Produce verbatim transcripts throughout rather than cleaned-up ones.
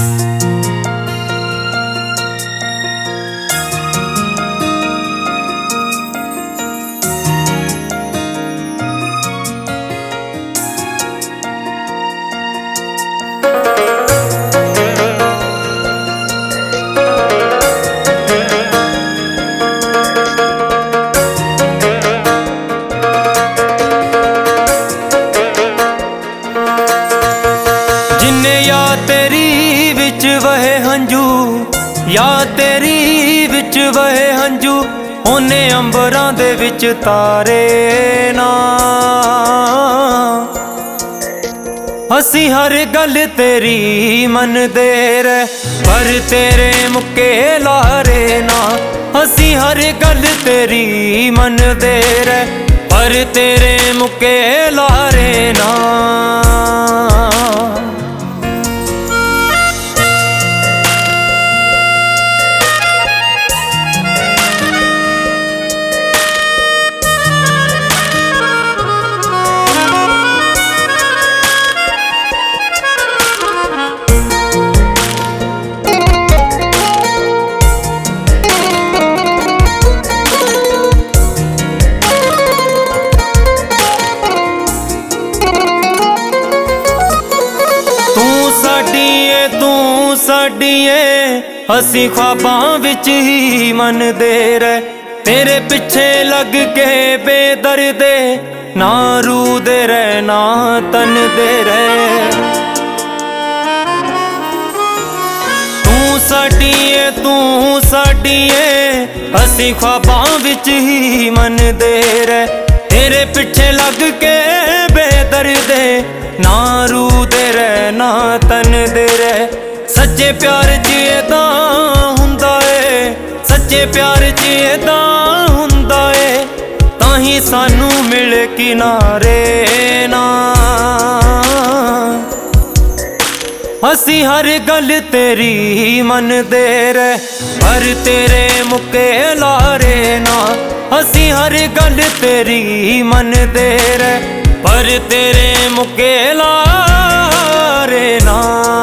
वहे हंजू या तेरी विच वहे हंजू ओने अंबरां दे विच तारे ना असी हर गल तेरी मन दे रे पर तेरे मुके लारे ना असी हर गल तेरी मन दे रे पर तेरे मुके लारे ना साडिए असी ख्वाबां विच ही मन दे रे तेरे पिछे लग के बेदर्दे ना रू दे रे ना तन दे रे तू साडिए तू साडिए असी ख्वाबां विच ही मन दे रे तेरे पिछे लग के बेदर्दे ना रू दे रे ना तन दे रे सच्चे प्यार च इदां हुंदा ए सच्चे प्यार च इदां हुंदा ए ताही सानू मिल किनारे ना असी हर गल तेरी मन दे रे पर तेरे मुके लारे ना असी हर गल तेरी मन दे रे पर तेरे मुके लारे ना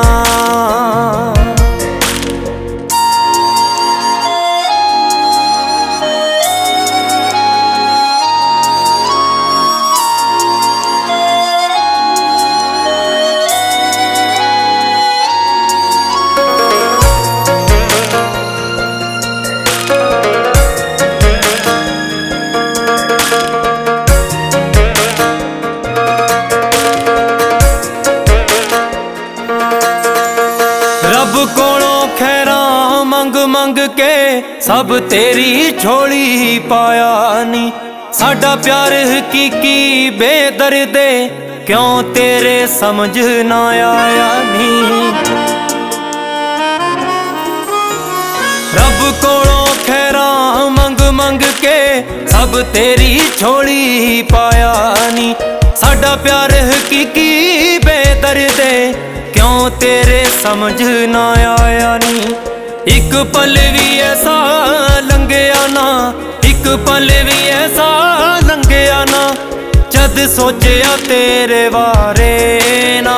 मंग मंग के सब तेरी झोली पाया नी साडा प्यार हकीकी बेदर्दे क्यों तेरे समझ ना आया नी रब कोलों खैरा मंग मंग के सब तेरी झोली पाया नी साडा प्यार हकीकी बेदर्दे क्यों तेरे समझ ना आया नी एक पल भी ऐसा लंघिया ना एक पल भी ऐसा लंघिया ना जद सोचिया तेरे बारे ना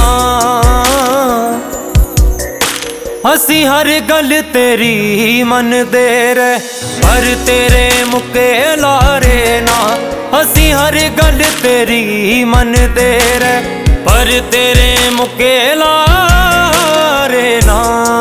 असी हर गल तेरी मन दे रे पर तेरे मुके लारे ना असी हर गल तेरी मन दे रे पर तेरे मुके लारे ना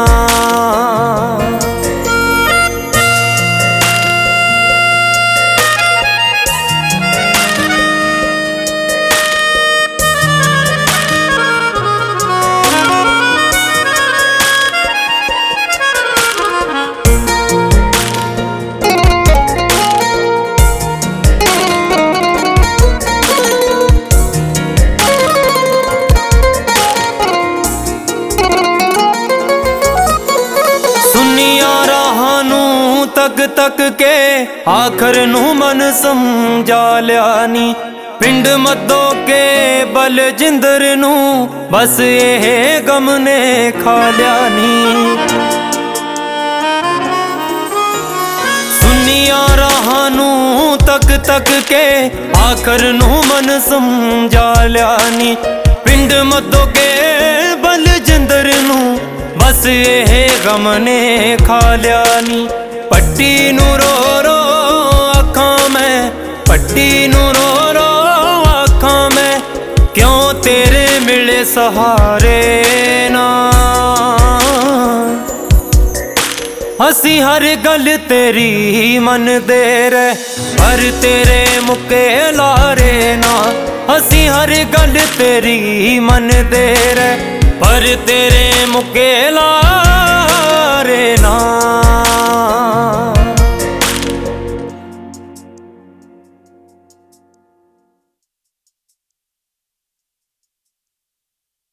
तक तक के आखर नू मन समझा लिया नी पिंड मद्दो के बल जिंदर नू बस ये गम ने खा लिया नी सुनिया राहानू तक तक के आखर नू मन समझा लिया नी पिंड मद्दो के बल जिंदर नू बस ये गम ने खा लिया नी। पट्टी नू रो रो आखां मैं, पट्टी नू रो रो आखां मैं, क्यों तेरे मिले सहारे ना। असी हर गल तेरी मनदे रे, पर तेरे मुके लारे ना। असी हर गल तेरी मनदे रे, पर तेरे मुके लारे